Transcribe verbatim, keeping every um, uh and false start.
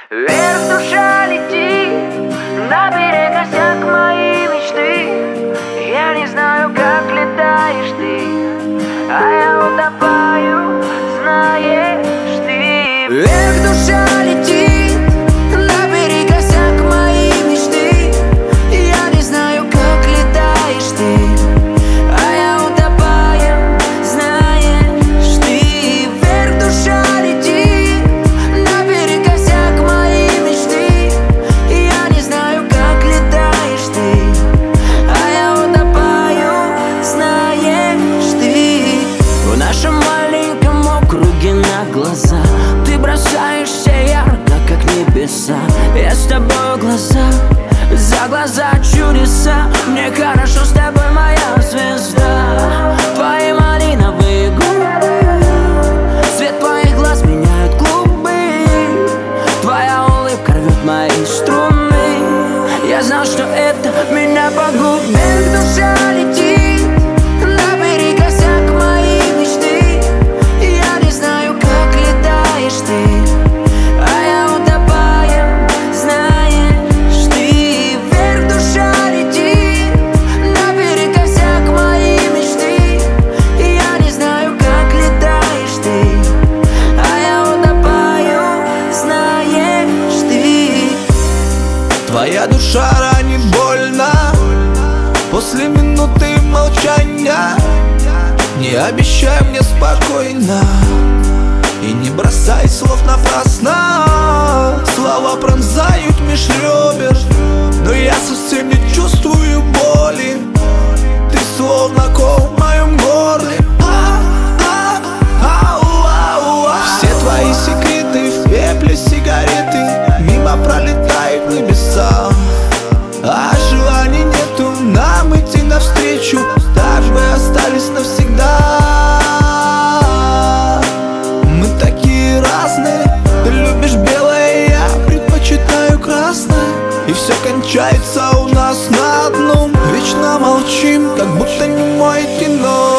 Вверх душа летит, на берег косяк моей мечты. Я не знаю, как летаешь ты, а я утопаю, знаешь ты. Вверх душа летит, на берег косяк моей мечты. Я не знаю, как летаешь ты, а я утопаю, знаешь ты. Вверх душа летит, на берег косяк моей мечты. Я не знаю, как летаешь ты, а я утопаю, знаешь ты. В нашем маленьком округе на глаза ты бросаешься ярко, как небеса. Я с тобой глаза за глаза, чудеса. Мне хорошо с тобой, моя звезда. Твои малиновые губы, цвет твоих глаз меняют клубы. Твоя улыбка рвет мои струны. Я знал, что это меня погубит. Вверх душа летит, на берег косяк моей мечты. Я не знаю, как летаешь ты, а я утопаю, знаешь ты. Вверх душа летит, на берег косяк моей мечты. Я не знаю, как летаешь ты, а я утопаю, знаешь ты. Твоя душа ранит больно после минуты молчания. Не обещай мне спокойно и не бросай слов напрасно. Слова пронзают меж ребер, но я совсем не чувствую боли. Ты словно кол в моем горле. А, а, ау, ау, ау. Все твои секреты в пепле сигареты мимо пролетают небеса. А желаний нету нам идти навстречу, так бы остались навсегда. Мы такие разные, ты любишь белое, я предпочитаю красное. И все кончается у нас на одном. Вечно молчим, как будто не мой кино.